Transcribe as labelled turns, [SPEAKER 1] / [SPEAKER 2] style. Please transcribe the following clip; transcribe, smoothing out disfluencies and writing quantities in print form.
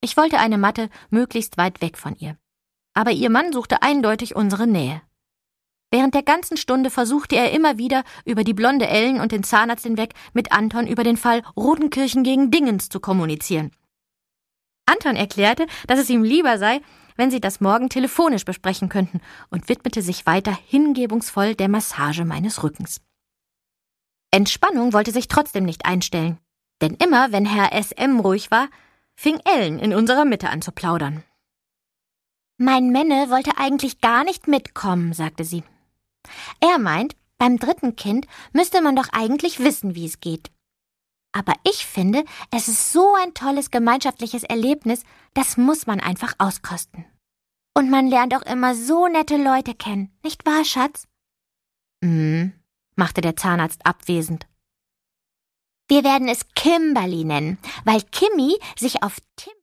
[SPEAKER 1] Ich wollte eine Matte möglichst weit weg von ihr. Aber ihr Mann suchte eindeutig unsere Nähe. Während der ganzen Stunde versuchte er immer wieder, über die blonde Ellen und den Zahnarzt hinweg mit Anton über den Fall Rodenkirchen gegen Dingens zu kommunizieren. Anton erklärte, dass es ihm lieber sei, wenn sie das morgen telefonisch besprechen könnten, und widmete sich weiter hingebungsvoll der Massage meines Rückens. Entspannung wollte sich trotzdem nicht einstellen, denn immer, wenn Herr S.M. ruhig war, fing Ellen in unserer Mitte an zu plaudern. »Mein Männe wollte eigentlich gar nicht mitkommen«, sagte sie. »Er meint, beim dritten Kind müsste man doch eigentlich wissen, wie es geht. Aber ich finde, es ist so ein tolles gemeinschaftliches Erlebnis, das muss man einfach auskosten. Und man lernt auch immer so nette Leute kennen, nicht wahr, Schatz?« Machte der Zahnarzt abwesend. »Wir werden es Kimberly nennen, weil Kimmy sich auf Tim